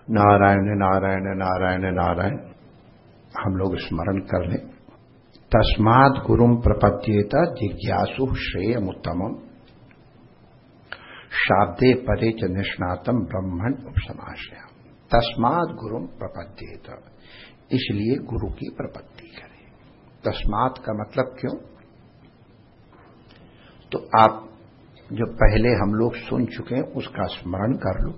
नारायण नारायण नारायण नारायण हम लोग स्मरण कर लें। तस्मात् गुरुम प्रपद्येत जिज्ञासु श्रेयमुत्तमम् शाब्दे परे च निष्णातम ब्रह्मण उपसमाश्रयम्। तस्मात् गुरुम प्रपद्येत, इसलिए गुरु की प्रपत्ति करें। तस्मात् का मतलब क्यों? तो आप जो पहले हम लोग सुन चुके हैं उसका स्मरण कर लो।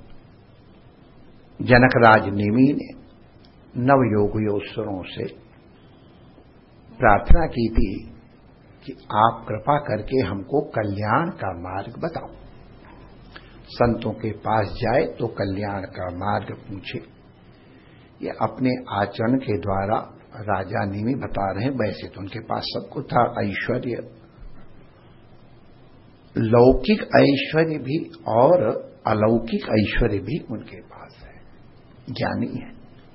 जनकराज नेमी ने नवयोगियोत्सरों से प्रार्थना की थी कि आप कृपा करके हमको कल्याण का मार्ग बताओ। संतों के पास जाए तो कल्याण का मार्ग पूछे। ये अपने आचरण के द्वारा राजा नेमी बता रहे हैं। वैसे तो उनके पास सब कुछ था, ऐश्वर्य, लौकिक ऐश्वर्य भी और अलौकिक ऐश्वर्य भी उनके पास है, ज्ञानी है।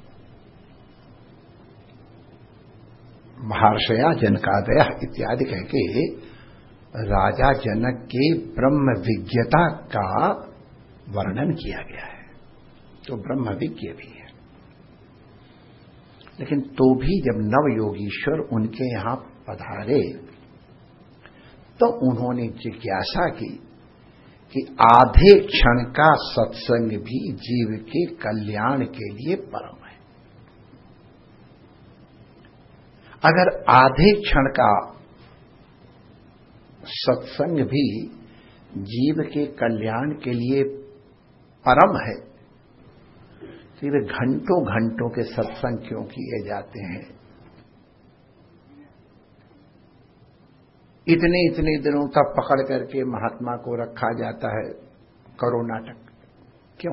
महर्षया जनकादय इत्यादि कह के राजा जनक के ब्रह्म विज्ञता का वर्णन किया गया है, तो ब्रह्म विज्ञ भी है। लेकिन तो भी जब नवयोगीश्वर उनके यहां पधारे तो उन्होंने जिज्ञासा की कि आधे क्षण का सत्संग भी जीव के कल्याण के लिए परम है। अगर आधे क्षण का सत्संग भी जीव के कल्याण के लिए परम है, तो वे घंटों घंटों के सत्संग क्यों किए जाते हैं? इतने इतने दिनों तक पकड़ करके महात्मा को रखा जाता है, करो नाटक, क्यों?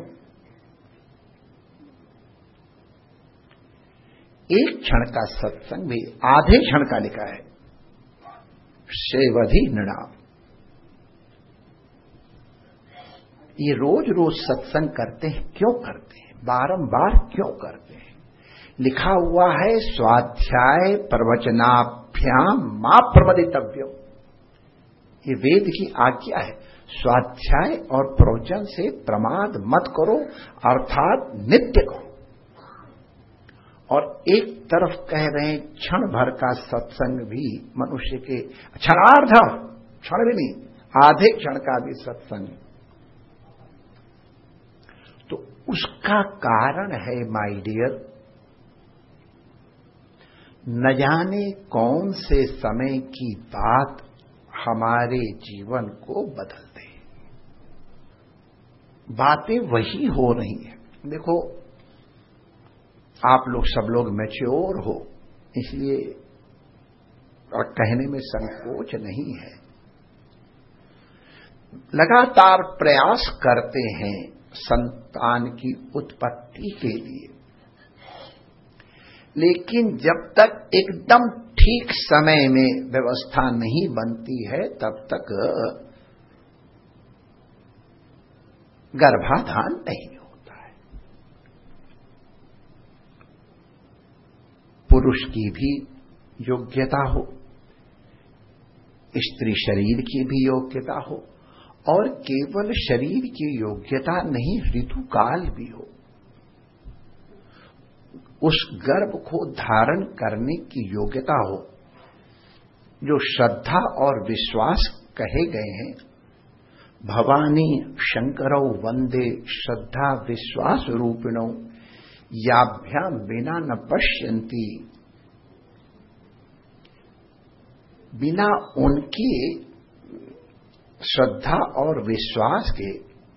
एक क्षण का सत्संग भी आधे क्षण का लिखा है, सेवधि नृणाम। ये रोज रोज सत्संग करते हैं, क्यों करते हैं? बारंबार क्यों करते हैं? लिखा हुआ है स्वाध्याय प्रवचनाभ्याम मा प्रमदितव्यम। ये वेद की आज्ञा है, स्वाध्याय और प्रवचन से प्रमाद मत करो, अर्थात नित्य करो। और एक तरफ कह रहे हैं क्षण भर का सत्संग भी मनुष्य के, क्षणार्ध, क्षण भी नहीं, आधे क्षण का भी सत्संग, तो उसका कारण है माय डियर, न जाने कौन से समय की बात हमारे जीवन को बदल दे। बातें वही हो रही हैं। देखो, आप लोग सब लोग मैच्योर हो, इसलिए और कहने में संकोच नहीं है। लगातार प्रयास करते हैं संतान की उत्पत्ति के लिए, लेकिन जब तक एकदम ठीक समय में व्यवस्था नहीं बनती है तब तक गर्भाधान नहीं होता है। पुरुष की भी योग्यता हो, स्त्री शरीर की भी योग्यता हो, और केवल शरीर की योग्यता नहीं, ऋतुकाल भी हो। उस गर्भ को धारण करने की योग्यता हो। जो श्रद्धा और विश्वास कहे गए हैं, भवानी शंकरौ वंदे श्रद्धा विश्वास रूपिणौ याभ्याम बिना न पश्यन्ति, बिना उनके श्रद्धा और विश्वास के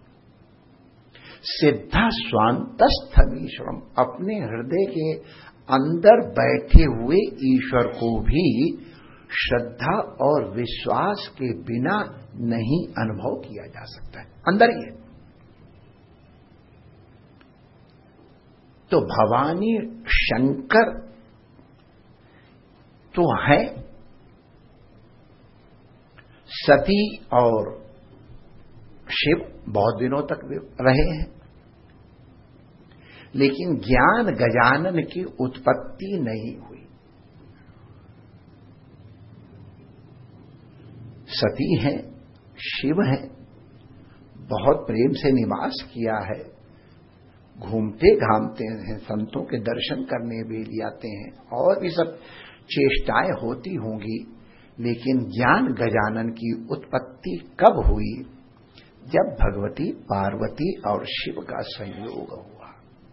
सिद्धा स्वांतस्थम ईश्वरम, अपने हृदय के अंदर बैठे हुए ईश्वर को भी श्रद्धा और विश्वास के बिना नहीं अनुभव किया जा सकता है, अंदर ही है। तो भवानी शंकर तो है, सती और शिव बहुत दिनों तक रहे हैं, लेकिन ज्ञान गजानन की उत्पत्ति नहीं हुई। सती हैं, शिव हैं, बहुत प्रेम से निवास किया है, घूमते घामते हैं, संतों के दर्शन करने भी जाते हैं, और भी सब चेष्टाएं होती होंगी, लेकिन ज्ञान गजानन की उत्पत्ति कब हुई? जब भगवती पार्वती और शिव का संयोग हुआ।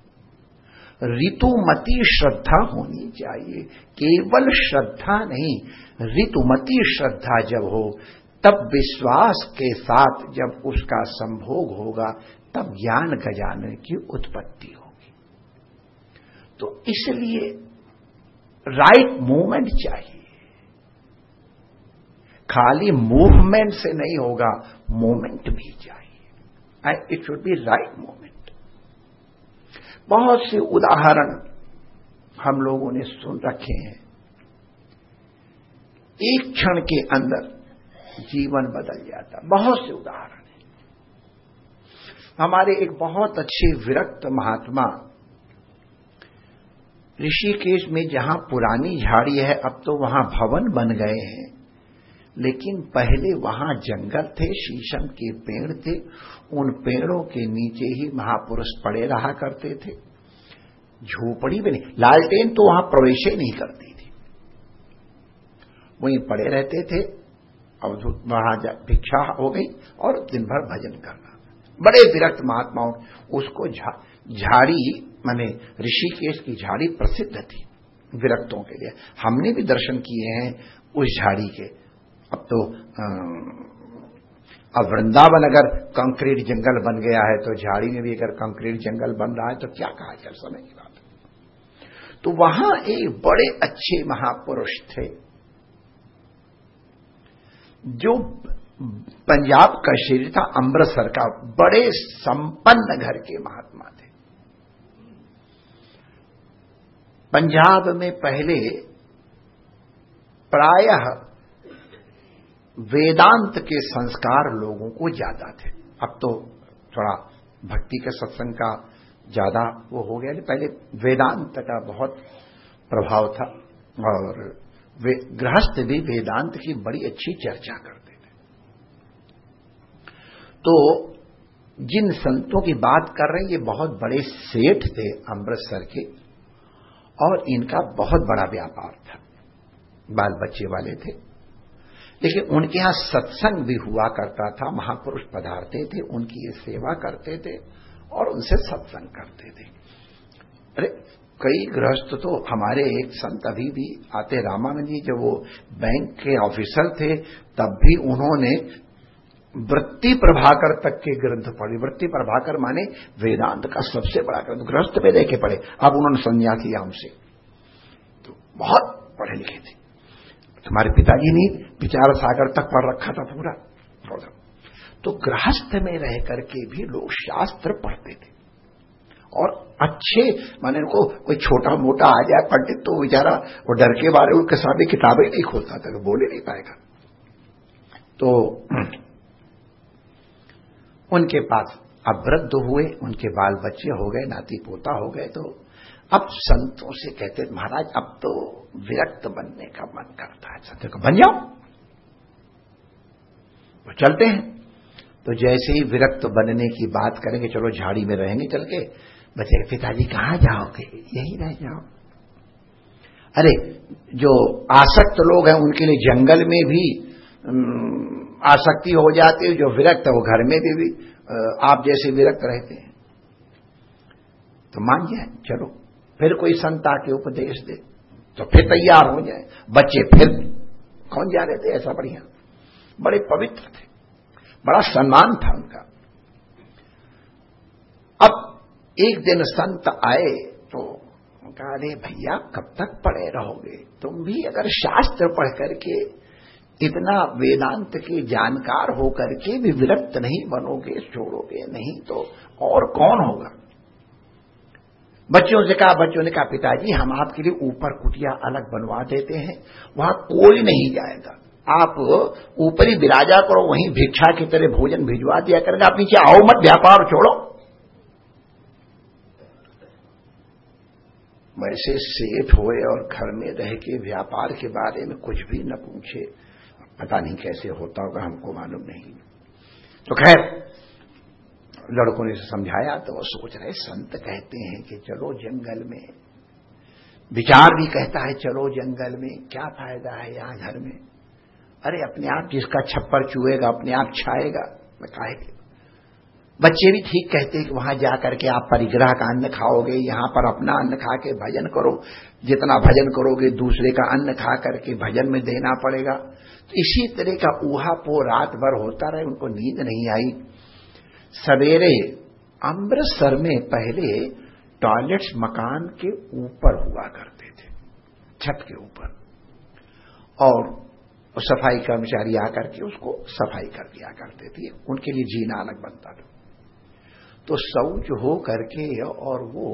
ऋतुमती श्रद्धा होनी चाहिए, केवल श्रद्धा नहीं, ऋतुमती श्रद्धा जब हो तब विश्वास के साथ जब उसका संभोग होगा तब ज्ञान गजानन की उत्पत्ति होगी। तो इसलिए राइट मूवमेंट चाहिए, खाली मूवमेंट से नहीं होगा, मूवमेंट भी चाहिए, and it should be right movement. बहुत से उदाहरण हम लोगों ने सुन रखे हैं, एक क्षण के अंदर जीवन बदल जाता, बहुत से उदाहरण हैं। हमारे एक बहुत अच्छे विरक्त महात्मा ऋषिकेश में, जहां पुरानी झाड़ी है अब तो वहां भवन बन गए हैं, लेकिन पहले वहां जंगल थे, शीशम के पेड़ थे, उन पेड़ों के नीचे ही महापुरुष पड़े रहा करते थे। झोपड़ी भी नहीं, लालटेन तो वहां प्रवेश ही नहीं करती थी, वहीं पड़े रहते थे। अब वहां भिक्षा हो गई और दिन भर भजन करना। बड़े विरक्त महात्माओं, उसको झाड़ी माने ऋषिकेश की झाड़ी प्रसिद्ध थी विरक्तों के लिए। हमने भी दर्शन किए हैं उस झाड़ी के। अब तो अब वृंदावन अगर कंक्रीट जंगल बन गया है तो झाड़ी में भी अगर कंक्रीट जंगल बन रहा है तो क्या कहा जाए, समय की बात है। तो वहां एक बड़े अच्छे महापुरुष थे जो पंजाब का शरीर था, अमृतसर का, बड़े संपन्न घर के महात्मा थे। पंजाब में पहले प्रायः वेदांत के संस्कार लोगों को ज्यादा थे, अब तो थोड़ा भक्ति के सत्संग का ज्यादा वो हो गया, पहले वेदांत का बहुत प्रभाव था और गृहस्थ भी वेदांत की बड़ी अच्छी चर्चा करते थे। तो जिन संतों की बात कर रहे हैं ये बहुत बड़े सेठ थे अमृतसर के, और इनका बहुत बड़ा व्यापार था, बाल बच्चे वाले थे, लेकिन उनके यहां सत्संग भी हुआ करता था। महापुरुष पधारते थे, उनकी ये सेवा करते थे और उनसे सत्संग करते थे। अरे कई गृहस्थ तो हमारे एक संत अभी भी आते, रामानंद जी, जब वो बैंक के ऑफिसर थे तब भी उन्होंने वृत्ति प्रभाकर तक के ग्रंथ पढ़े। वृत्ति प्रभाकर माने वेदांत का सबसे बड़ा ग्रंथ, गृहस्थ में देखे पढ़े। अब उन्होंने संन्यास लिया हमसे, तो बहुत पढ़े लिखे थे। तुम्हारे पिताजी ने विचार सागर तक पढ़ रखा था पूरा। तो गृहस्थ में रह करके भी लोग शास्त्र पढ़ते थे, और अच्छे माने उनको कोई छोटा मोटा आ जाए पंडित तो बेचारा वो डर के बारे उनके सामने किताबें नहीं खोलता था, बोले नहीं पाएगा। तो उनके पास अब वृद्ध हुए, उनके बाल बच्चे हो गए, नाती पोता हो गए, तो अब संतों से कहते महाराज अब तो विरक्त बनने का मन करता है। संतों को बन जाओ, वो चलते हैं। तो जैसे ही विरक्त बनने की बात करेंगे, चलो झाड़ी में रहेंगे चल के, बच्चे पिताजी कहां जाओगे, यही रह जाओ। अरे जो आसक्त लोग हैं उनके लिए जंगल में भी आसक्ति हो जाती है, जो विरक्त है वो घर में भी आप जैसे विरक्त रहते हैं। तो मान जाए, चलो फिर कोई संत आके उपदेश दे तो फिर तैयार हो जाए। बच्चे फिर कौन जा रहे थे, ऐसा बढ़िया, बड़े पवित्र थे, बड़ा सम्मान था उनका। अब एक दिन संत आए तो कहा, अरे भैया कब तक पढ़े रहोगे, तुम भी अगर शास्त्र पढ़ करके इतना वेदांत के जानकार होकर के भी विरक्त नहीं बनोगे, छोड़ोगे नहीं तो और कौन होगा। बच्चों ने कहा पिताजी हम आपके लिए ऊपर कुटिया अलग बनवा देते हैं, वहां कोई नहीं जाएगा, आप ऊपरी विराजा करो, वहीं भिक्षा की तरह भोजन भिजवा दिया करेंगे, आप नीचे आओ मत, व्यापार छोड़ो। वैसे सेठ हुए और घर में रह के व्यापार के बारे में कुछ भी न पूछे, पता नहीं कैसे होता होगा, हमको मालूम नहीं। तो खैर लड़कों ने समझाया तो वो सोच रहे, संत कहते हैं कि चलो जंगल में, विचार भी कहता है चलो जंगल में, क्या फायदा है यहां घर में, अरे अपने आप जिसका छप्पर चुएगा अपने आप छाएगा, मैं काहे के। बच्चे भी ठीक कहते हैं कि वहां जाकर के आप परिग्रह का अन्न खाओगे, यहां पर अपना अन्न खा के भजन करो, जितना भजन करोगे दूसरे का अन्न खा करके भजन में देना पड़ेगा। तो इसी तरह का ऊहापोह रात भर होता रहे, उनको नींद नहीं आई। सवेरे अमृतसर में पहले टॉयलेट्स मकान के ऊपर हुआ करते थे, छत के ऊपर, और सफाई कर्मचारी आकर के उसको सफाई कर दिया करते थे, उनके लिए जीना अलग बनता था। तो शौच हो करके और वो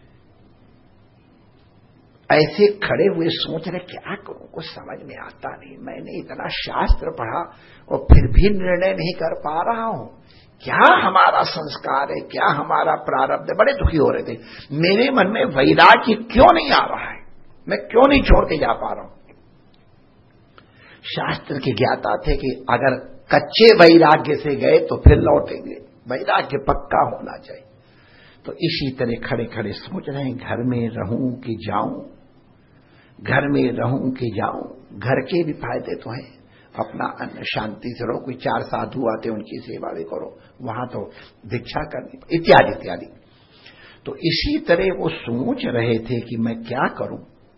ऐसे खड़े हुए सोच रहे क्या करूं, कुछ समझ में आता नहीं, मैंने इतना शास्त्र पढ़ा और फिर भी निर्णय नहीं कर पा रहा हूं, क्या हमारा संस्कार है, क्या हमारा प्रारब्ध है। बड़े दुखी हो रहे थे। मेरे मन में वैराग्य क्यों नहीं आ रहा है, मैं क्यों नहीं छोड़ के जा पा रहा हूं। शास्त्र के ज्ञाता थे कि अगर कच्चे वैराग्य से गए तो फिर लौटेंगे, वैराग्य पक्का होना चाहिए। तो इसी तरह खड़े खड़े सोच रहे हैं, घर में रहूं कि जाऊं, घर में रहूं कि जाऊं। घर के भी फायदे तो हैं, अपना अन्न शांति से रहो, कोई 4 साधु आते उनकी सेवा भी करो, वहां तो भिक्षा करनी, इत्यादि इत्यादि। तो इसी तरह वो सोच रहे थे कि मैं क्या करूं,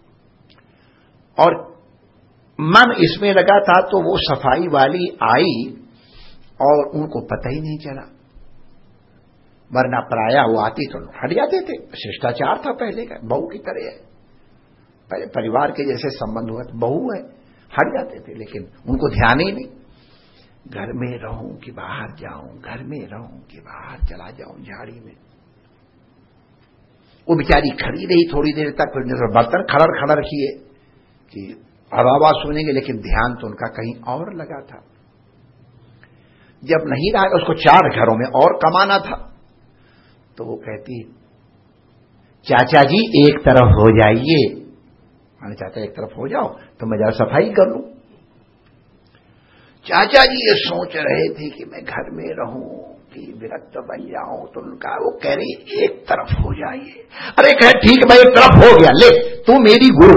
और मन इसमें लगा था। तो वो सफाई वाली आई और उनको पता ही नहीं चला, वरना प्रायः वो आती तो हट जाते थे, शिष्टाचार था पहले का, बहू की तरह है, पहले परिवार के जैसे संबंध हुआ, बहू है, हट जाते थे, लेकिन उनको ध्यान ही नहीं। घर में रहूं कि बाहर जाऊं, घर में रहूं कि बाहर चला जाऊं झाड़ी में। वो बेचारी खड़ी रही थोड़ी देर तक, फिर बर्तन खड़र खड़र किए कि आवाज सुनेंगे, लेकिन ध्यान तो उनका कहीं और लगा था। जब नहीं रहा, उसको 4 घरों में और कमाना था, तो वो कहती, चाचा जी एक तरफ हो जाइए। मैंने, चाचा एक तरफ हो जाओ तो मैं जरा सफाई कर लूं। चाचा जी ये सोच रहे थे कि मैं घर में रहूं कि विरक्त बन जाऊं, तो उनका वो कह रही एक तरफ हो जाइए। अरे कहे ठीक, मैं एक तरफ हो गया, ले तू मेरी गुरु,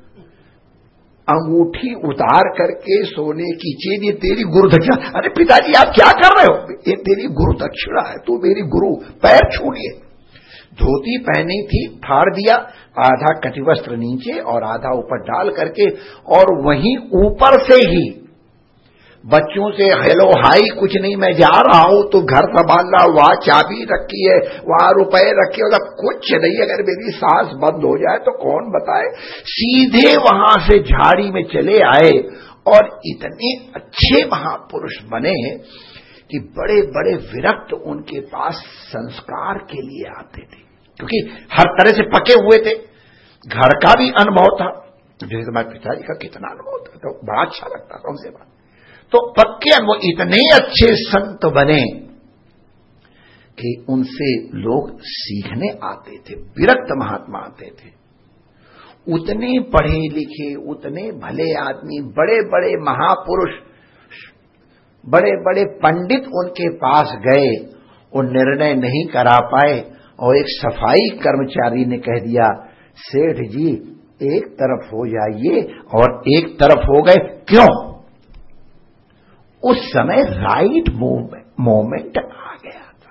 अंगूठी उतार करके सोने की चेन, ये तेरी गुरु दक्षिणा। अरे पिताजी आप क्या कर रहे हो, ये तेरी गुरु दक्षिणा है, तू मेरी गुरु, पैर छू लिए। धोती पहनी थी, फाड़ दिया, आधा कटिवस्त्र नीचे और आधा ऊपर डाल करके, और वहीं ऊपर से ही बच्चों से हेलो हाई कुछ नहीं, मैं जा रहा हूं तो घर संभालना, वहां चाबी रखी है, वहां रुपए रखे, मतलब कुछ नहीं। अगर मेरी सांस बंद हो जाए तो कौन बताए। सीधे वहां से झाड़ी में चले आए और इतने अच्छे महापुरुष बने कि बड़े बड़े विरक्त उनके पास संस्कार के लिए आते थे, क्योंकि हर तरह से पके हुए थे। घर का भी अनुभव था, जैसे तुम्हारे पिताजी का कितना अनुभव था, तो बड़ा अच्छा लगता था उनसे बात। तो पक्के वो इतने अच्छे संत बने कि उनसे लोग सीखने आते थे, विरक्त महात्मा आते थे। उतने पढ़े लिखे, उतने भले आदमी, बड़े बड़े महापुरुष, बड़े बड़े पंडित उनके पास गए, वो निर्णय नहीं करा पाए, और एक सफाई कर्मचारी ने कह दिया, सेठ जी एक तरफ हो जाइए, और एक तरफ हो गए। क्यों? उस समय राइट मोमेंट आ गया था।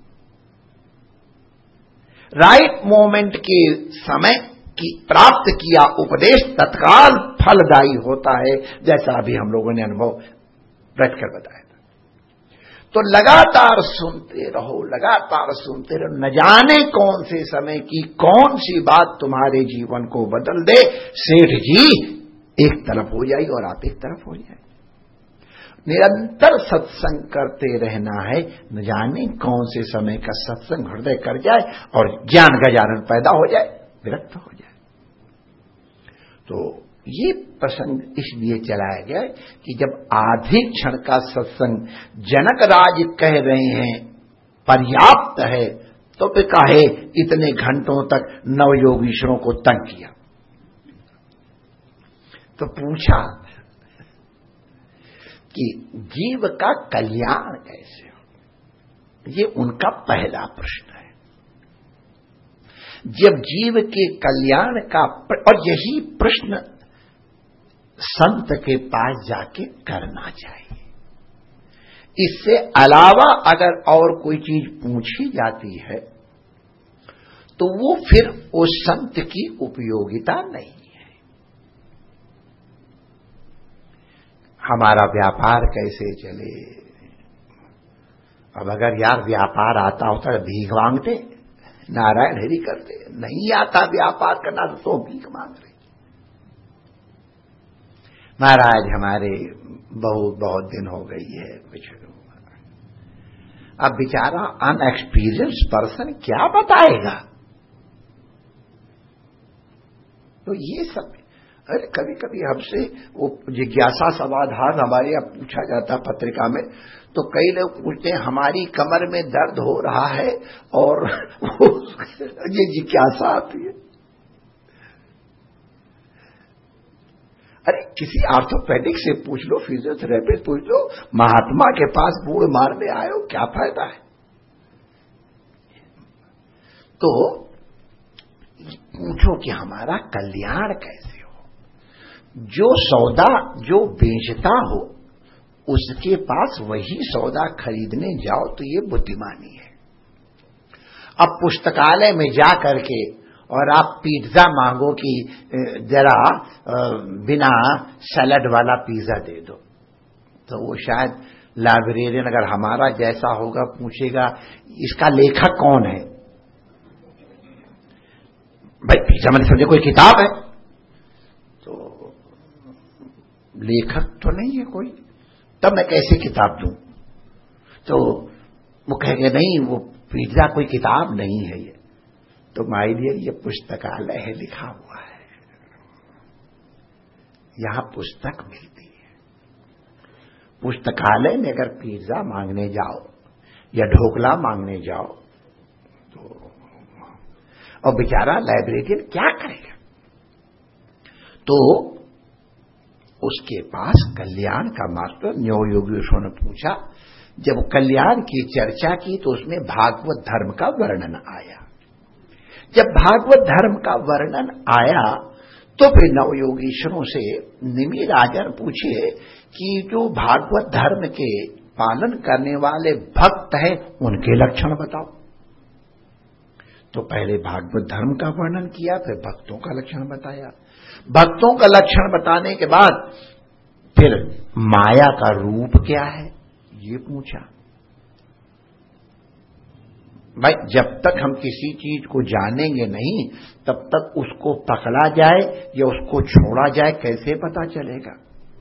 राइट मोमेंट के समय की प्राप्त किया उपदेश तत्काल फलदायी होता है, जैसा अभी हम लोगों ने अनुभव बैठकर बताया था। तो लगातार सुनते रहो, लगातार सुनते रहो, न जाने कौन से समय की कौन सी बात तुम्हारे जीवन को बदल दे। सेठ जी एक तरफ हो जाए और आप एक तरफ हो जाए। निरंतर सत्संग करते रहना है, न जाने कौन से समय का सत्संग हृदय कर जाए और ज्ञान गजानन पैदा हो जाए, विरक्त हो जाए। तो ये प्रसंग इसलिए चलाया गया कि जब आधे क्षण का सत्संग जनक राज कह रहे हैं पर्याप्त है, तो फिर काहे इतने घंटों तक नवयोगीश्वरों को तंग किया। तो पूछा कि जीव का कल्याण कैसे हो। ये उनका पहला प्रश्न है। जब जीव के कल्याण का, और यही प्रश्न संत के पास जाके करना चाहिए। इससे अलावा अगर और कोई चीज पूछी जाती है तो वो फिर उस संत की उपयोगिता नहीं है। हमारा व्यापार कैसे चले? अब अगर यार व्यापार आता होता तो भीख मांगते, नारायण हरि करते। नहीं आता व्यापार करना तो भीख मांग रहे। महाराज हमारे बहुत दिन हो गई है बिछड़े। अब बेचारा अनएक्सपीरियंस पर्सन क्या बताएगा? तो ये सब, अरे कभी कभी हमसे वो जिज्ञासा समाधान हमारे यहाँ पूछा जाता पत्रिका में, तो कई लोग पूछते हैं हमारी कमर में दर्द हो रहा है और ये जिज्ञासा आती है। अरे किसी ऑर्थोपेडिक से पूछ लो, फिजियोथेरेपिस्ट पूछ लो, महात्मा के पास बूढ़ मारने आए हो, क्या फायदा है? तो पूछो कि हमारा कल्याण कैसे हो। जो सौदा जो बेचता हो उसके पास वही सौदा खरीदने जाओ तो ये बुद्धिमानी है। अब पुस्तकालय में जा करके और आप पिज्जा मांगो कि जरा बिना सैलड वाला पिज्जा दे दो, तो वो शायद लाइब्रेरियन अगर हमारा जैसा होगा पूछेगा इसका लेखक कौन है? भाई पिज्जा मैंने समझे कोई किताब है, तो लेखक तो नहीं है कोई, तब मैं कैसे किताब दूं? तो वो कहेंगे नहीं वो पिज्जा कोई किताब नहीं है ये। तो माय डियर ये पुस्तकालय है, लिखा हुआ है, यहां पुस्तक मिलती है। पुस्तकालय में अगर पिज्जा मांगने जाओ या ढोकला मांगने जाओ तो और बेचारा लाइब्रेरियन क्या करेगा? तो उसके पास कल्याण का मास्टर न्यो योगेश्वर ने पूछा। जब कल्याण की चर्चा की तो उसमें भागवत धर्म का वर्णन आया। जब भागवत धर्म का वर्णन आया तो फिर नवयोगीश्वरों से निमि राजन पूछे कि जो भागवत धर्म के पालन करने वाले भक्त हैं उनके लक्षण बताओ। तो पहले भागवत धर्म का वर्णन किया, फिर भक्तों का लक्षण बताया। भक्तों का लक्षण बताने के बाद फिर माया का रूप क्या है ये पूछा। भाई जब तक हम किसी चीज को जानेंगे नहीं तब तक उसको पकड़ा जाए या उसको छोड़ा जाए कैसे पता चलेगा?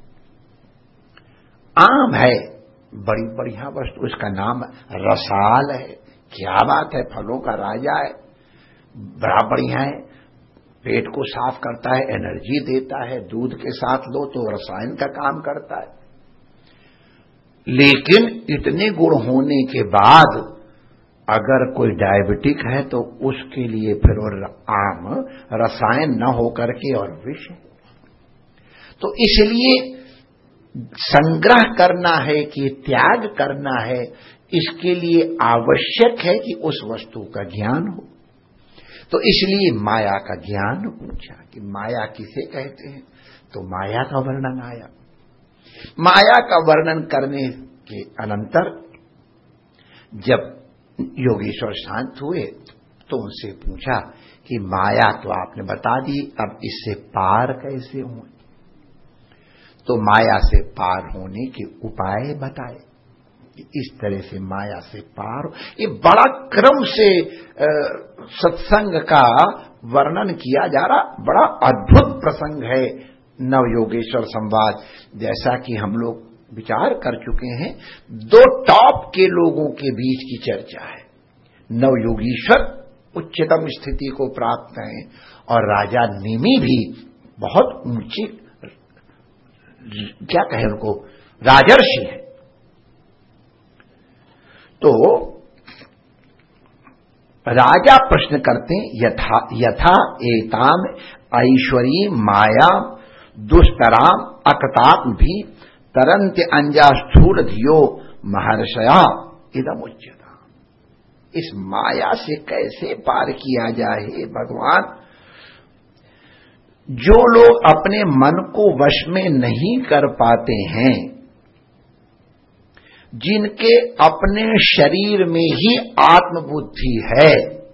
आम है बड़ी बढ़िया वस्तु, उसका नाम रसाल है, क्या बात है, फलों का राजा है, बड़ा बढ़िया है, पेट को साफ करता है, एनर्जी देता है, दूध के साथ लो तो रसायन का काम करता है। लेकिन इतने गुण होने के बाद अगर कोई डायबिटिक है तो उसके लिए फिर और आम रसायन न होकर के और विष। तो इसलिए संग्रह करना है कि त्याग करना है, इसके लिए आवश्यक है कि उस वस्तु का ज्ञान हो। तो इसलिए माया का ज्ञान पूछा कि माया किसे कहते हैं, तो माया का वर्णन आया। माया का वर्णन करने के अनंतर जब योगेश्वर शांत हुए तो उनसे पूछा कि माया तो आपने बता दी, अब इससे पार कैसे हों? तो माया से पार होने के उपाय बताए कि इस तरह से माया से पार हो। ये बड़ा क्रम से सत्संग का वर्णन किया जा रहा, बड़ा अद्भुत प्रसंग है नवयोगेश्वर संवाद। जैसा कि हम लोग विचार कर चुके हैं, दो टॉप के लोगों के बीच की चर्चा है। नवयोगीश्वर उच्चतम स्थिति को प्राप्त हैं और राजा निमि भी बहुत ऊंची, क्या कहें उनको, राजर्षि है। तो राजा प्रश्न करते यथा एताम ऐश्वरी माया दुष्तराम अकताप भी तरंत्य अंजा स्थूल धियो महर्षया इदम उच्यता। इस माया से कैसे पार किया जाए भगवान। जो लोग अपने मन को वश में नहीं कर पाते हैं, जिनके अपने शरीर में ही आत्मबुद्धि है,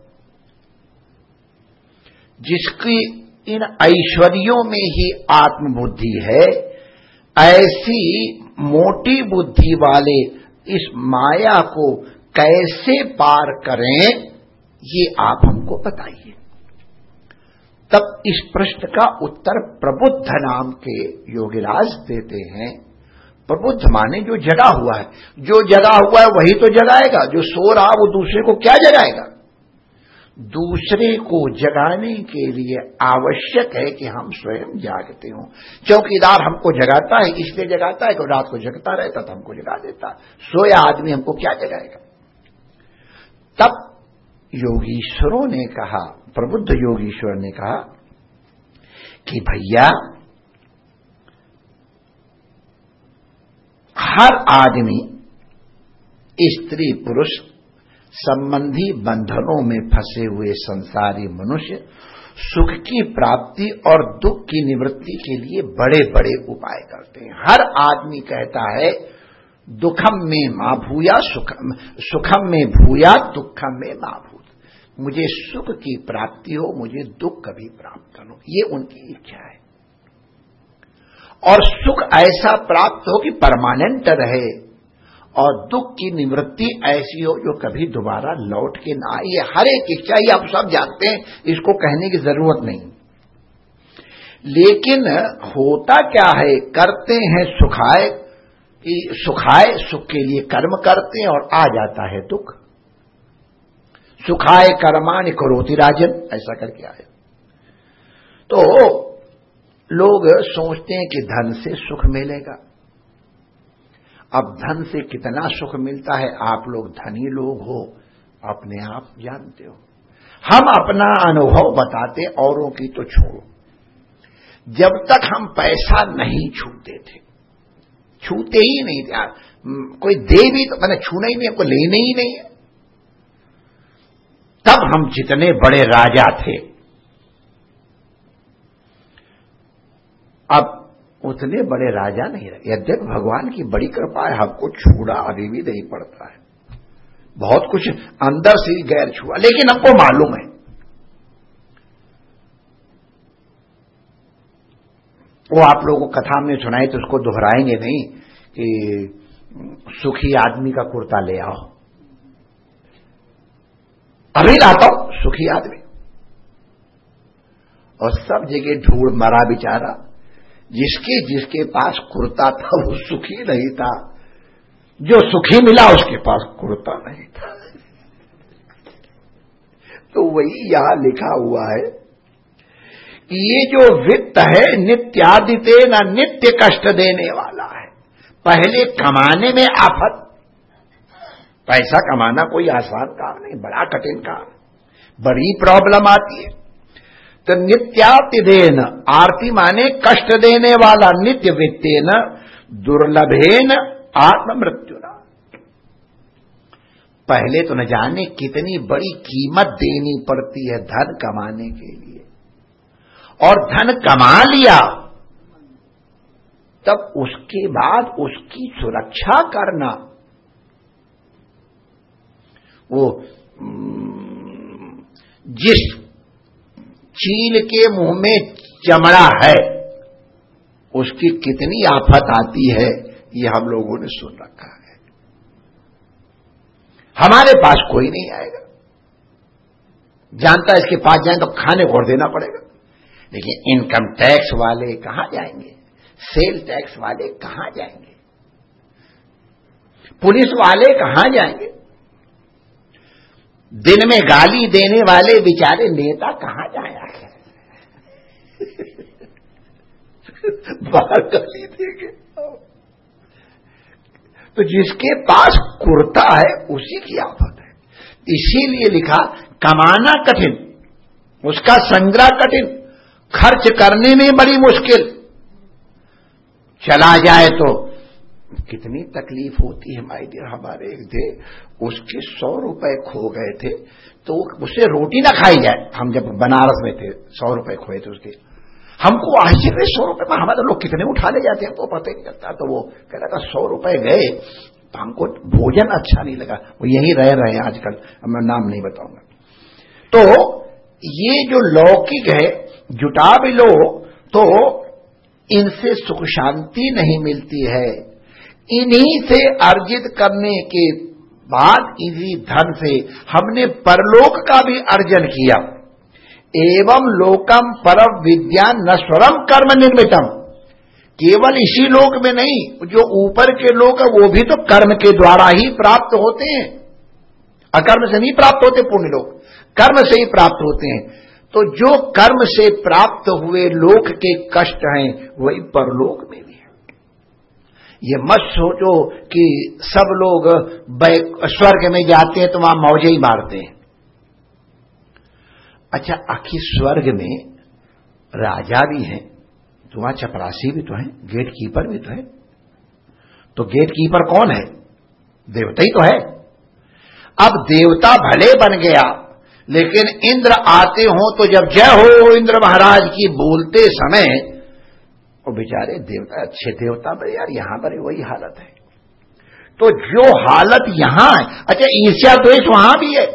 जिसकी इन ऐश्वर्यों में ही आत्मबुद्धि है, ऐसी मोटी बुद्धि वाले इस माया को कैसे पार करें, ये आप हमको बताइए। तब इस प्रश्न का उत्तर प्रबुद्ध नाम के योगीराज देते हैं। प्रबुद्ध माने जो जगा हुआ है, जो जगा हुआ है वही तो जगाएगा, जो सो रहा वो दूसरे को क्या जगाएगा। दूसरे को जगाने के लिए आवश्यक है कि हम स्वयं जागते हों। चौकीदार हमको जगाता है, इसलिए जगाता है कि रात को जगता रहता तो हमको जगा देता। सोया आदमी हमको क्या जगाएगा। तब योगीश्वरों ने कहा, प्रबुद्ध योगीश्वर ने कहा कि भैया हर आदमी, स्त्री पुरुष, संबंधी बंधनों में फंसे हुए संसारी मनुष्य सुख की प्राप्ति और दुख की निवृत्ति के लिए बड़े बड़े उपाय करते हैं। हर आदमी कहता है दुखम में मा भूया, सुखम में भूया, दुखम में मा भूत। मुझे सुख की प्राप्ति हो, मुझे दुख कभी प्राप्त न हो, ये उनकी इच्छा है। और सुख ऐसा प्राप्त हो कि परमानेंट रहे, और दुख की निवृत्ति ऐसी हो जो कभी दोबारा लौट के ना आए। ये हर एक इच्छा ही आप सब जानते हैं, इसको कहने की जरूरत नहीं। लेकिन होता क्या है, करते हैं सुखाए कि सुखाए, सुख के लिए कर्म करते हैं और आ जाता है दुख। सुखाए कर्माणि करोति राजन, ऐसा करके आए। तो लोग सोचते हैं कि धन से सुख मिलेगा। अब धन से कितना सुख मिलता है, आप लोग धनी लोग हो, अपने आप जानते हो। हम अपना अनुभव बताते, औरों की तो छोड़ो। जब तक हम पैसा नहीं छूते थे, छूते ही नहीं थे, कोई दे भी तो मैंने छूना ही नहीं, हमको लेने ही नहीं है, तब हम जितने बड़े राजा थे, अब उतने बड़े राजा नहीं रहे। यद्यपि भगवान की बड़ी कृपा है, हमको छूड़ा अभी भी नहीं पड़ता है, बहुत कुछ अंदर से ही गैर छुआ, लेकिन हमको मालूम है। वो आप लोगों को कथा में सुनाई तो उसको दोहराएंगे नहीं कि सुखी आदमी का कुर्ता ले आओ। अभी लाता हूं सुखी आदमी, और सब जगह ढूंढ मरा बेचारा। जिसके जिसके पास कुर्ता था वो सुखी नहीं था, जो सुखी मिला उसके पास कुर्ता नहीं था। तो वही यहां लिखा हुआ है कि ये जो वित्त है नित्यादिते न नित्य कष्ट देने वाला है। पहले कमाने में आफत, पैसा कमाना कोई आसान काम नहीं, बड़ा कठिन काम, बड़ी प्रॉब्लम आती है। तो नित्यातिदेन, आरती माने कष्ट देने वाला, नित्य वित्तेन दुर्लभेन आत्म मृत्युना। पहले तो न जाने कितनी बड़ी कीमत देनी पड़ती है धन कमाने के लिए, और धन कमा लिया तब उसके बाद उसकी सुरक्षा करना। वो जिस चील के मुंह में चमड़ा है उसकी कितनी आफत आती है, ये हम लोगों ने सुन रखा है। हमारे पास कोई नहीं आएगा, जानता है इसके पास जाएं तो खाने को और देना पड़ेगा। लेकिन इनकम टैक्स वाले कहां जाएंगे, सेल टैक्स वाले कहां जाएंगे, पुलिस वाले कहां जाएंगे, दिन में गाली देने वाले बेचारे नेता कहां जाए आखिर। बाहर गाली देंगे। तो जिसके पास कुर्ता है उसी की आफत है। इसीलिए लिखा कमाना कठिन, उसका संग्रह कठिन, खर्च करने में बड़ी मुश्किल। चला जाए तो कितनी तकलीफ होती है माय डियर। हमारे एक थे, उसके 100 रुपए खो गए थे, तो उससे रोटी ना खाई जाए। हम जब बनारस में थे 100 रुपए खोए थे उसके, हमको आश्चर्य 100 रुपए में हमारे लोग कितने उठा ले जाते हैं, हमको पता ही नहीं चलता। तो वो कह रहा था 100 रुपए गए, तो हमको भोजन अच्छा नहीं लगा। वो यहीं रह रहे हैं आजकल, मैं नाम नहीं बताऊंगा। तो ये जो लौकिक है, जुटा भी लो तो इनसे सुख शांति नहीं मिलती है। इन्हीं से अर्जित करने के बाद इसी धन से हमने परलोक का भी अर्जन किया। एवं लोकम परम विद्या नश्वरम कर्म निर्मितम। केवल इसी लोक में नहीं, जो ऊपर के लोक है वो भी तो कर्म के द्वारा ही प्राप्त होते हैं। अकर्म से नहीं प्राप्त होते पुण्य लोक, कर्म से ही प्राप्त होते हैं। तो जो कर्म से प्राप्त हुए लोक के कष्ट हैं वही परलोक में भी है। ये मत सोचो कि सब लोग स्वर्ग में जाते हैं तो वहां मौजे ही मारते हैं। अच्छा, आखिर स्वर्ग में राजा भी हैं, तो वहां चपरासी भी तो है, गेट कीपर भी तो है। तो गेट कीपर कौन है? देवता ही तो है। अब देवता भले बन गया, लेकिन इंद्र आते हो तो जब जय हो इंद्र महाराज की बोलते समय, वो बेचारे देवता, अच्छे देवता पर यार यहां पर वही हालत है। तो जो हालत यहां है, अच्छा ईर्ष्या द्वेष वहां भी है।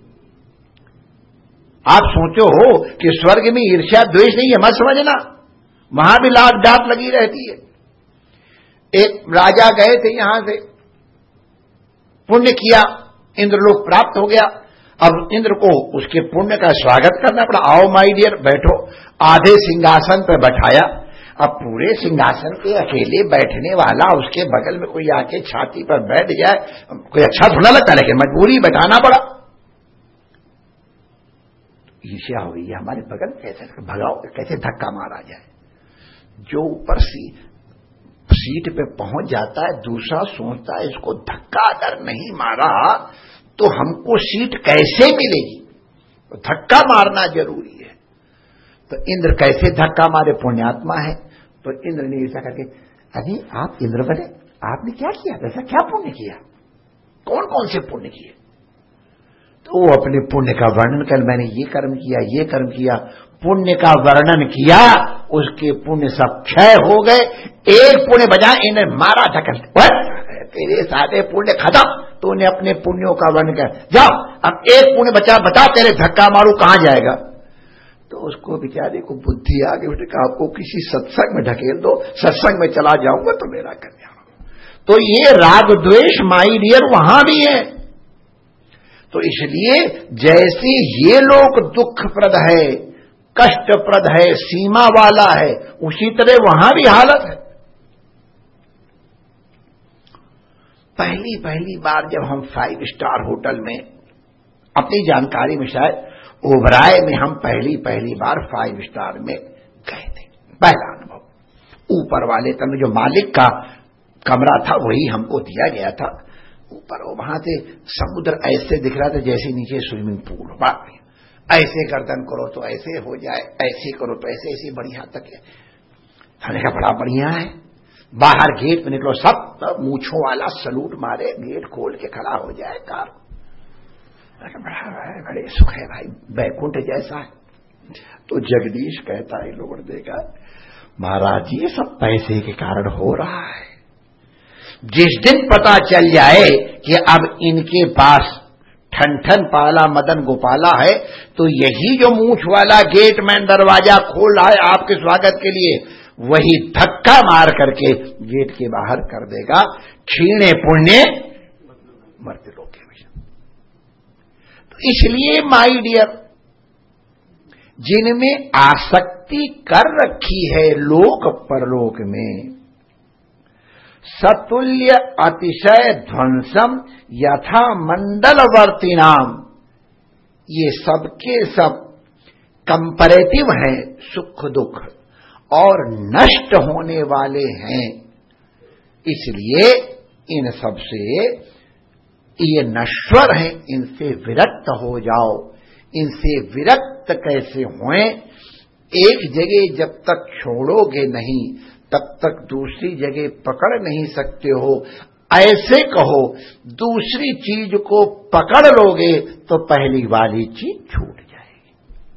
आप सोचो हो कि स्वर्ग में ईर्ष्या द्वेष नहीं है, मत समझना, वहां भी लात डांट लगी रहती है। एक राजा गए थे, यहां से पुण्य किया, इंद्रलोक प्राप्त हो गया। अब इंद्र को उसके पुण्य का स्वागत करना पड़ा। आओ माय डियर बैठो। आधे सिंहासन पर बैठाया। अब पूरे सिंहासन पे अकेले बैठने वाला, उसके बगल में कोई आके छाती पर बैठ जाए, कोई अच्छा थोड़ा लगता, लेकिन मजबूरी बैठाना पड़ा। ईर्ष्या हुई, हमारे बगल कैसे भगाओ, कैसे धक्का मारा जाए। जो ऊपर सीट पे पहुंच जाता है, दूसरा सोचता है इसको धक्का अगर नहीं मारा तो हमको सीट कैसे मिलेगी, तो धक्का मारना जरूरी है। तो इंद्र कैसे धक्का मारे, पुण्यात्मा है। तो इंद्र ने ऐसा करके, अरे आप इंद्र बने, आपने क्या किया, ऐसा क्या पुण्य किया, कौन कौन से पुण्य किए? तो वो अपने पुण्य का वर्णन कर, मैंने ये कर्म किया, ये कर्म किया। पुण्य का वर्णन किया, उसके पुण्य सब क्षय हो गए। एक पुण्य बजा, इन्हें मारा धक्का, तेरे सारे पुण्य खत्म। तो उन्हें अपने पुण्यों का वर्णन कर, जाओ अब एक पुण्य बचा, बता तेरे धक्का मारू कहां जाएगा। तो उसको बेचारे को बुद्धि आ गई, उसने कहा आपको किसी सत्संग में ढकेल दो, सत्संग में चला जाऊंगा तो मेरा कल्याण। तो ये राग द्वेष माय डियर वहां भी है। तो इसलिए जैसे ये लोग दुखप्रद है, कष्टप्रद है, सीमा वाला है, उसी तरह वहां भी हालत है। पहली बार जब हम 5 स्टार होटल में, अपनी जानकारी में शायद ओबराय में हम पहली बार 5 स्टार में गए थे, पहला अनुभव। ऊपर वाले तक जो मालिक का कमरा था वही हमको दिया गया था। ऊपर वहां से समुद्र ऐसे दिख रहा था जैसे नीचे स्विमिंग पूल, ऐसे गर्दन करो तो ऐसे हो जाए, ऐसे करो तो ऐसे, ऐसे बढ़िया तक है। हमने कहा बड़ा बढ़िया है। बाहर गेट में निकलो, सब मूछों वाला सलूट मारे, गेट खोल के खड़ा हो जाए कार। बड़े सुख है भाई, बैकुंठ जैसा है। तो जगदीश कहता है, लोग देखा महाराज ये सब पैसे के कारण हो रहा है। जिस दिन पता चल जाए कि अब इनके पास ठन पाला मदन गोपाला है, तो यही जो मूछ वाला गेटमैन दरवाजा खोल रहा है आपके स्वागत के लिए, वही धक्का मार करके गेट के बाहर कर देगा। क्षीणे पुण्य मर्त्य लोके। तो इसलिए माय डियर, जिनमें आसक्ति कर रखी है लोक परलोक में, सतुल्य अतिशय ध्वंसम यथा मंडलवर्ती नाम, ये सबके सब कंपैरेटिव हैं, सुख दुख और नष्ट होने वाले हैं। इसलिए इन सब से ये नश्वर हैं, इनसे विरक्त हो जाओ। इनसे विरक्त कैसे होएं? एक जगह जब तक छोड़ोगे नहीं, तब तक दूसरी जगह पकड़ नहीं सकते हो। ऐसे कहो, दूसरी चीज को पकड़ लोगे तो पहली वाली चीज छूट जाएगी।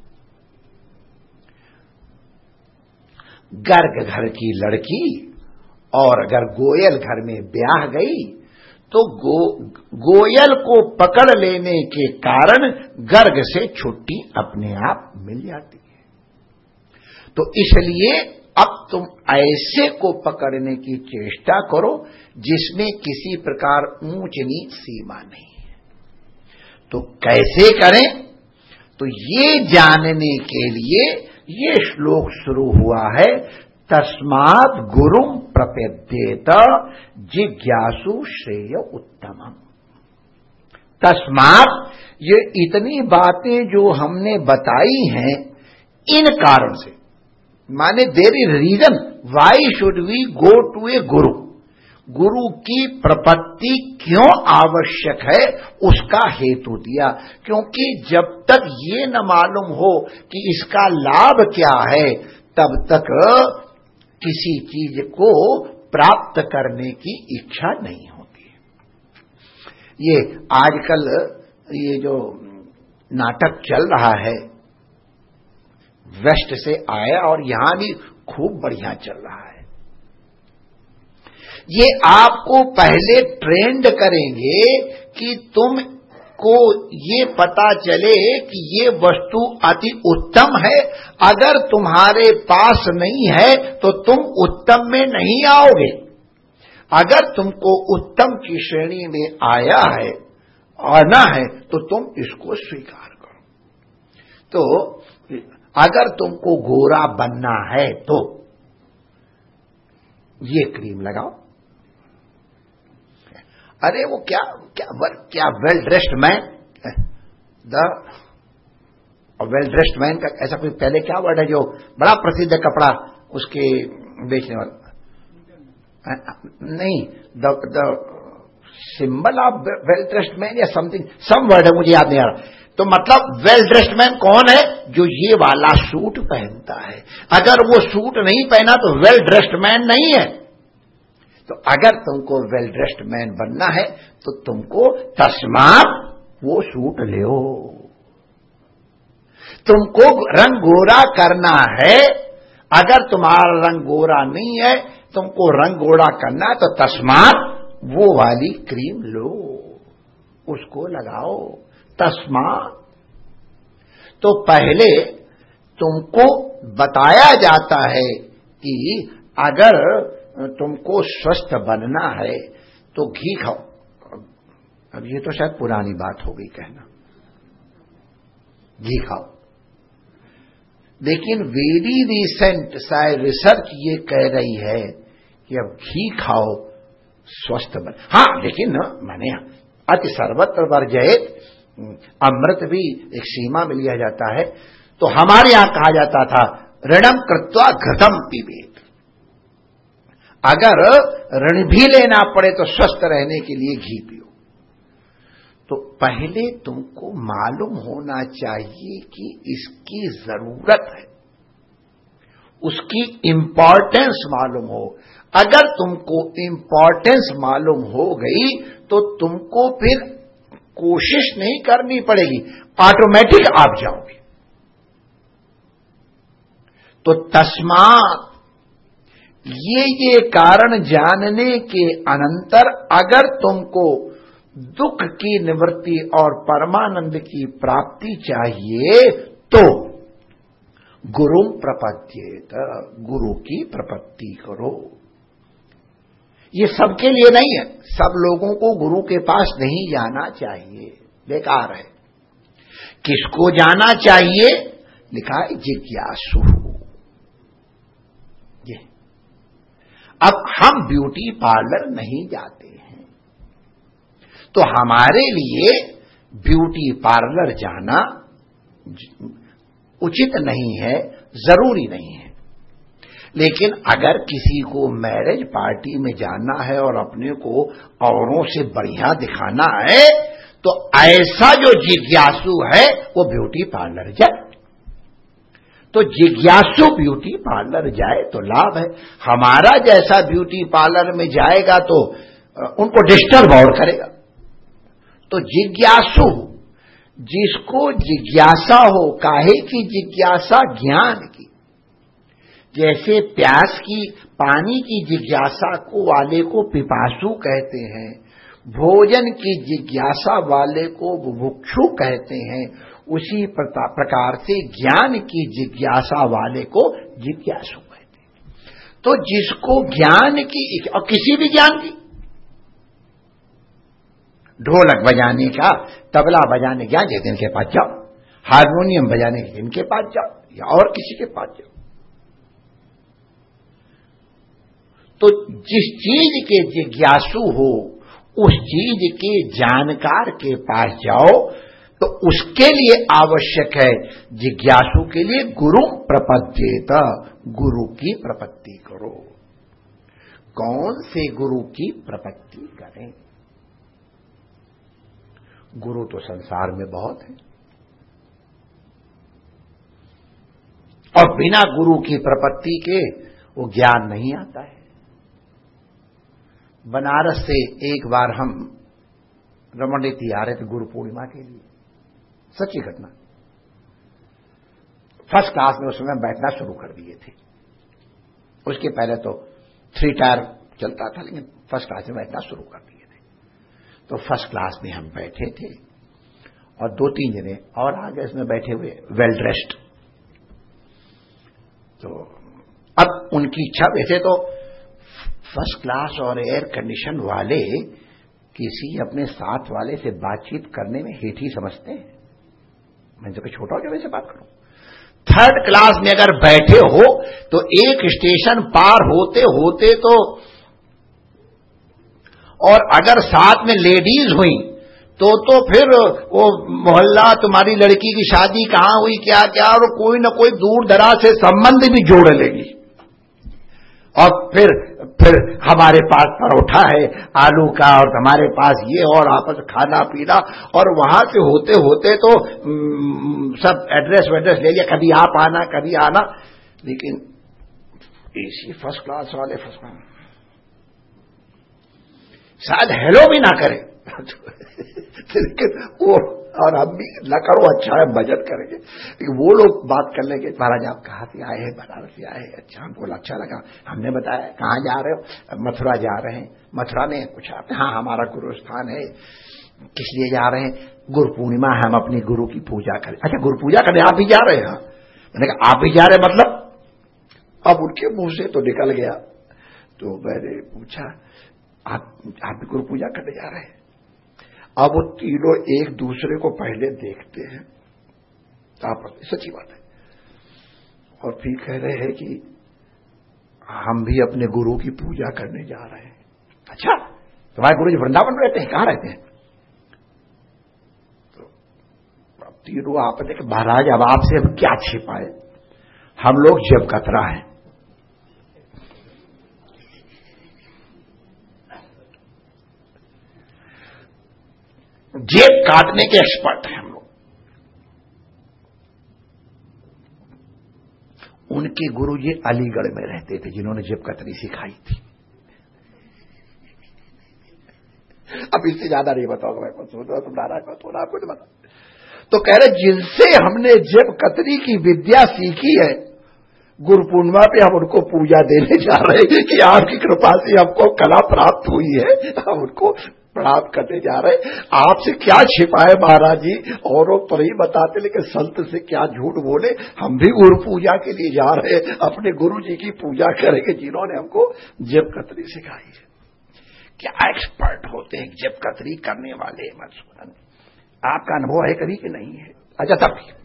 गर्ग घर की लड़की और अगर गोयल घर में ब्याह गई तो गोयल को पकड़ लेने के कारण गर्ग से छुट्टी अपने आप मिल जाती है। तो इसलिए अब तुम ऐसे को पकड़ने की चेष्टा करो जिसमें किसी प्रकार ऊंच नीच सीमा नहीं है। तो कैसे करें? तो ये जानने के लिए ये श्लोक शुरू हुआ है, तस्मात् गुरुं प्रपद्येत जिज्ञासु श्रेय उत्तमम्। तस्मात्, ये इतनी बातें जो हमने बताई हैं इन कारण से, माने there is reason why should we go to a guru. गुरु की प्रपत्ति क्यों आवश्यक है उसका हेतु दिया, क्योंकि जब तक ये न मालूम हो कि इसका लाभ क्या है तब तक किसी चीज को प्राप्त करने की इच्छा नहीं होती। ये आजकल ये जो नाटक चल रहा है वेस्ट से आया और यहां भी खूब बढ़िया चल रहा है। ये आपको पहले ट्रेंड करेंगे कि तुम को ये पता चले कि ये वस्तु अति उत्तम है, अगर तुम्हारे पास नहीं है तो तुम उत्तम में नहीं आओगे। अगर तुमको उत्तम की श्रेणी में आया है आना है तो तुम इसको स्वीकार करो। तो अगर तुमको गोरा बनना है तो ये क्रीम लगाओ। अरे वो क्या well dressed man, well dressed man का ऐसा कोई पहले क्या वर्ड है जो बड़ा प्रसिद्ध कपड़ा उसके बेचने वाला, नहीं, the symbol of well dressed man या समथिंग, सम वर्ड है मुझे याद नहीं आ रहा। तो मतलब वेल ड्रेस्ड मैन कौन है? जो ये वाला सूट पहनता है। अगर वो सूट नहीं पहना तो वेल ड्रेस्ड मैन नहीं है। तो अगर तुमको वेल ड्रेस्ड मैन बनना है तो तुमको तस्मात् वो सूट लो। तुमको रंग गोरा करना है, अगर तुम्हारा रंग गोरा नहीं है, तुमको रंग गोरा करना है तो तस्मात् वो वाली क्रीम लो, उसको लगाओ। तस्मात् तो पहले तुमको बताया जाता है कि अगर तुमको स्वस्थ बनना है तो घी खाओ। अब ये तो शायद पुरानी बात हो गई कहना, घी खाओ, लेकिन वेरी रिसेंट शायद रिसर्च ये कह रही है कि अब घी खाओ स्वस्थ बन। हाँ, लेकिन माने अति सर्वत्र वर्जयेत, अमृत भी एक सीमा में लिया जाता है। तो हमारे यहां कहा जाता था ऋणम कृत्वा घृतम पीबेत, अगर ऋण भी लेना पड़े तो स्वस्थ रहने के लिए घी पियो। तो पहले तुमको मालूम होना चाहिए कि इसकी जरूरत है, उसकी इंपॉर्टेंस मालूम हो। अगर तुमको इंपॉर्टेंस मालूम हो गई तो तुमको फिर कोशिश नहीं करनी पड़ेगी, ऑटोमेटिक आप जाओगे। तो तस्मात् ये कारण जानने के अनंतर अगर तुमको दुख की निवृत्ति और परमानंद की प्राप्ति चाहिए तो गुरुं प्रपद्येत, गुरु की प्रपत्ति करो। ये सबके लिए नहीं है, सब लोगों को गुरु के पास नहीं जाना चाहिए, बेकार है। किसको जाना चाहिए? लिखा है जिज्ञासु। ये अब हम ब्यूटी पार्लर नहीं जाते हैं तो हमारे लिए ब्यूटी पार्लर जाना उचित नहीं है, जरूरी नहीं है। लेकिन अगर किसी को मैरिज पार्टी में जाना है और अपने को औरों से बढ़िया दिखाना है तो ऐसा जो जिज्ञासु है वो ब्यूटी पार्लर जाए। तो जिज्ञासु ब्यूटी पार्लर जाए तो लाभ है, हमारा जैसा ब्यूटी पार्लर में जाएगा तो उनको डिस्टर्ब और करेगा। तो जिज्ञासु, जिसको जिज्ञासा हो, काहे की जिज्ञासा? ज्ञान की। जैसे प्यास की, पानी की जिज्ञासा को वाले को पिपासु कहते हैं, भोजन की जिज्ञासा वाले को बुभुक्षु कहते हैं, उसी प्रकार से ज्ञान की जिज्ञासा वाले को जिज्ञासु कहते हैं। तो जिसको ज्ञान की, और किसी भी ज्ञान की, ढोलक बजाने का, तबला बजाने का जिनके पास जाओ, हारमोनियम बजाने के जिनके पास जाओ, या और किसी के पास जाओ। तो जिस चीज के जिज्ञासु हो, उस चीज के जानकार के पास जाओ। तो उसके लिए आवश्यक है, जिज्ञासु के लिए गुरु प्रपद्येत, गुरु की प्रपत्ति करो। कौन से गुरु की प्रपत्ति करें? गुरु तो संसार में बहुत है, और बिना गुरु की प्रपत्ति के वो ज्ञान नहीं आता है। बनारस से एक बार हम रमणीति आ रहे थे गुरु पूर्णिमा के लिए, सच्ची घटना। फर्स्ट क्लास में उस समय बैठना शुरू कर दिए थे। उसके पहले तो 3 टायर चलता था, लेकिन फर्स्ट क्लास में बैठना शुरू कर दिए थे। तो फर्स्ट क्लास में हम बैठे थे, और 2-3 जने और आगे इसमें बैठे हुए, वेल ड्रेस्ड। तो अब उनकी इच्छा, वैसे तो फर्स्ट क्लास और एयर कंडीशन वाले किसी अपने साथ वाले से बातचीत करने में हेठ ही समझते हैं। मैं तो छोटा हो गया वैसे बात करूं। थर्ड क्लास में अगर बैठे हो तो एक स्टेशन पार होते होते तो, और अगर साथ में लेडीज हुई तो फिर वो मोहल्ला, तुम्हारी लड़की की शादी कहां हुई, क्या क्या, और कोई ना कोई दूर दराज से संबंध भी जोड़ लेगी। और फिर हमारे पास परोठा है आलू का, और हमारे पास ये, और आपस खाना पीना, और वहां से होते होते तो सब एड्रेस वेड्रेस ले लिया, कभी आप आना कभी आना। लेकिन इसी फर्स्ट क्लास वाले फर्स्ट क्लास शायद हेलो भी ना करें लेकिन वो, और हम भी न करो, अच्छा है बजट करेंगे। लेकिन वो लोग बात करने के, महाराज आप कहाँ से आए हैं? बनारस से आए हैं। अच्छा, हमको अच्छा लगा। हमने बताया कहाँ जा रहे हो? मथुरा जा रहे हैं। मथुरा ने पूछा, हाँ हमारा गुरु स्थान है। किस लिए जा रहे हैं? गुरु पूर्णिमा है, हम अपनी गुरु की पूजा करें। अच्छा, गुरु पूजा करने आप भी जा रहे हैं? मैंने कहा आप भी जा रहे मतलब? अब उनके मुंह से तो निकल गया। तो मैंने पूछा, आप भी गुरु पूजा करने जा रहे हैं? अब वो तीनों एक दूसरे को पहले देखते हैं, आपस में, सच्ची बात है, और फिर कह रहे हैं कि हम भी अपने गुरु की पूजा करने जा रहे हैं। अच्छा, तुम्हारे गुरु जी वृंदावन रहते हैं? कहां रहते हैं? तो अब तीनों आपस में, महाराज अब आपसे अब क्या छिपाए, हम लोग जब कतरा हैं। जेब काटने के एक्सपर्ट हैं हम लोग। उनके गुरुजी अलीगढ़ में रहते थे, जिन्होंने जेब कतरी सिखाई थी। अब इससे ज्यादा नहीं बताओगे, मैं कुछ सोच रहा, तुम नाराज मत होना, आपको तो बता। तो कह रहे जिनसे हमने जेब कतरी की विद्या सीखी है, गुरु पूर्णिमा पे हम उनको पूजा देने जा रहे हैं कि आपकी कृपा से हमको कला प्राप्त हुई है, हम उनको प्रणाम करने जा रहे। आपसे क्या छिपाए महाराज जी, औरों पर ही बताते, लेकिन संत से क्या झूठ बोले। हम भी गुरु पूजा के लिए जा रहे, अपने गुरु जी की पूजा करेंगे जिन्होंने हमको जेब कतरी सिखाई है। क्या एक्सपर्ट होते हैं जेब कतरी करने वाले। मधुसूदन, आपका अनुभव है कभी कि नहीं है? अच्छा,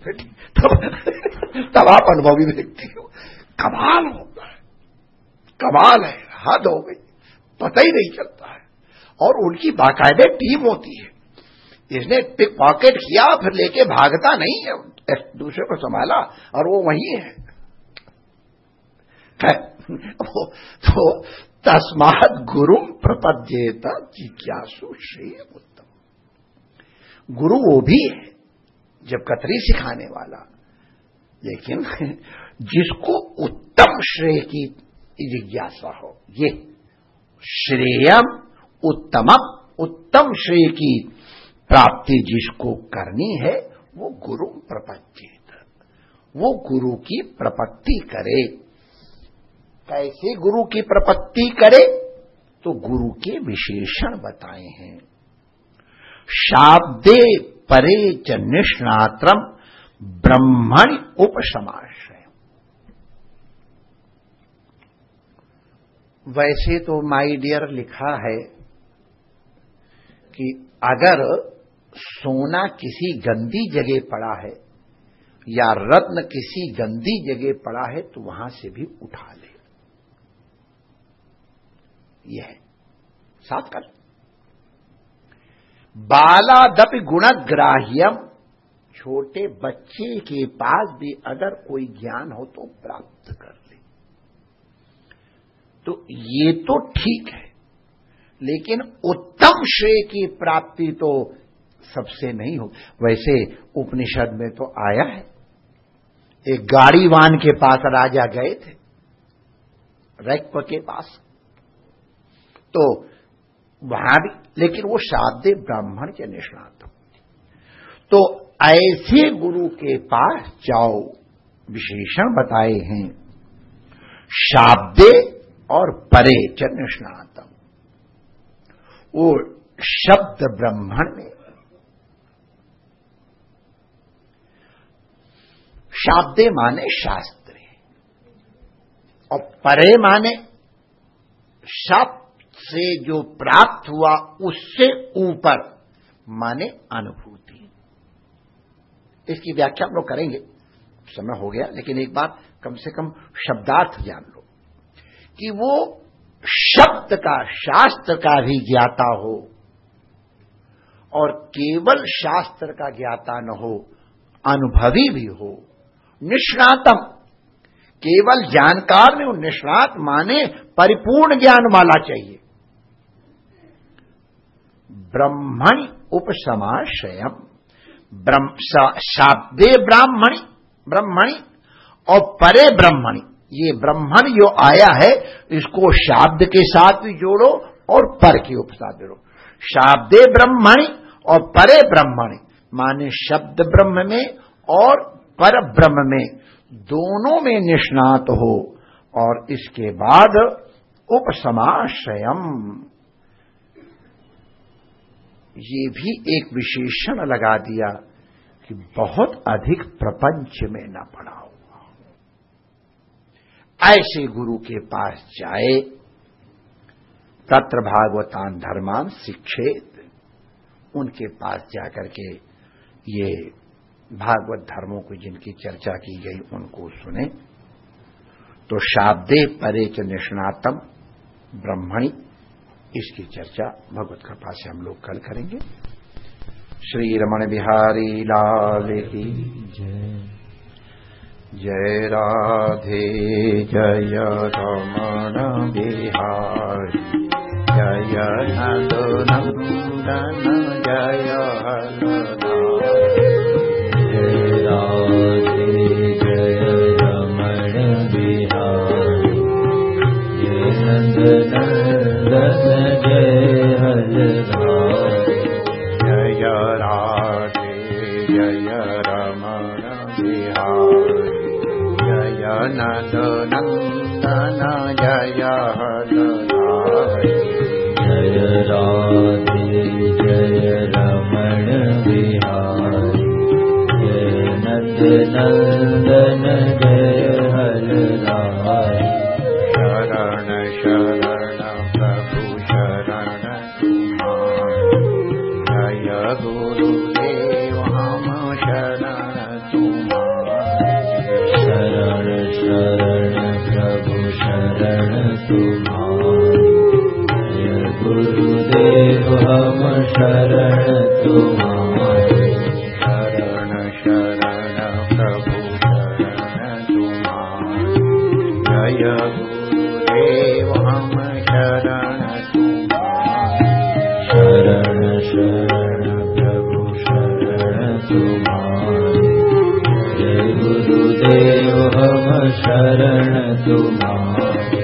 तब आप अनुभवी व्यक्ति हो। कमाल होता है, कमाल है, हद हो गई, पता ही नहीं चलता है। और उनकी बाकायदे टीम होती है। इसने पिक पॉकेट किया फिर लेके भागता नहीं है, एक दूसरे को संभाला और वो वही है। तो तस्मात् गुरुम प्रपद्येत जिज्ञासु श्रेय उत्तम। गुरु वो भी है जब कतरी सिखाने वाला, लेकिन जिसको उत्तम श्रेय की जिज्ञासा हो, ये श्रेयम उत्तमम, उत्तम श्रेय की प्राप्ति जिसको करनी है वो गुरु प्रपत्तित, वो गुरु की प्रपत्ति करे। कैसे गुरु की प्रपत्ति करे? तो गुरु के विशेषण बताए हैं। शाब्दे परे च निष्णात्रम ब्रह्मणि उपसमाश्रय। वैसे तो माय डियर लिखा है कि अगर सोना किसी गंदी जगह पड़ा है या रत्न किसी गंदी जगह पड़ा है तो वहां से भी उठा ले, यह है साथ कर। बालादपि गुणग्राह्यम, छोटे बच्चे के पास भी अगर कोई ज्ञान हो तो प्राप्त कर ले। तो ये तो ठीक है, लेकिन उत्तम श्रेय की प्राप्ति तो सबसे नहीं हो। वैसे उपनिषद में तो आया है, एक गाड़ीवान के पास राजा गए थे, रैक्प के पास, तो वहां भी, लेकिन वो शाब्दे ब्राह्मण के निष्णात। तो ऐसे गुरु के पास जाओ, विशेषण बताए हैं शाब्दे और परे च निष्णातम। वो शब्द ब्राह्मण में, शाब्दे माने शास्त्र और परे माने शब्द से जो प्राप्त हुआ उससे ऊपर माने अनुभूति। इसकी व्याख्या हम लोग करेंगे, समय हो गया, लेकिन एक बात कम से कम शब्दार्थ जान लो कि वो शब्द का, शास्त्र का भी ज्ञाता हो और केवल शास्त्र का ज्ञाता न हो, अनुभवी भी हो। निष्णातम, केवल जानकार में, निष्णात माने परिपूर्ण ज्ञान वाला चाहिए। ब्रह्मणि उपसमाश्रयम, शाब्दे ब्राह्मणि, ब्रह्मणि और परे ब्रह्मणि। ये ब्रह्मण जो आया है इसको शाब्द के साथ भी जोड़ो और पर के उपसाथ जोड़ो। शाब्दे ब्रह्मणि और परे ब्रह्मणि माने शब्द ब्रह्म में और पर ब्रह्म में, दोनों में निष्णात हो। और इसके बाद उपसमाश्रयम, ये भी एक विशेषण लगा दिया कि बहुत अधिक प्रपंच में न पड़ा हुआ। ऐसे गुरु के पास जाए, तत्र भागवतान धर्मान शिक्षेत, उनके पास जाकर के ये भागवत धर्मों की जिनकी चर्चा की गई उनको सुने। तो शाब्दे परे च निष्णातम ब्रह्मणि, इसकी चर्चा भगवत कृपा से हम लोग कल करेंगे। श्री रमण बिहारी लाल की जय। जय राधे जय रमण बिहारी, जय नंद नंदन जय नंद नंदन जय हरदाय। जय राधे जय रमण बिहारी, जय नंद नंदन जय हरदाय। शरण शरण प्रभु शरण तुम्हारे, जय गुरुदेव हम शरण तुम्हारे। शरण शरण प्रभु शरण तुम्हारी, जय गुरुदेव हम शरण तुम्हारे। शरण शरण प्रभु शरण तुम्हारी, जय गुरुदेव हम शरण तुम्हारे। शरण शरण प्रभु शरण तुम्हारे, जय गुरुदेव हम शरण तुम्हारी।